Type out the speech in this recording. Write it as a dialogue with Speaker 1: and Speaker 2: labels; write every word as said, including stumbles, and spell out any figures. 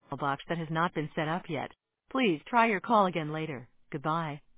Speaker 1: box that has not been set up yet. Please try your call again later. Goodbye.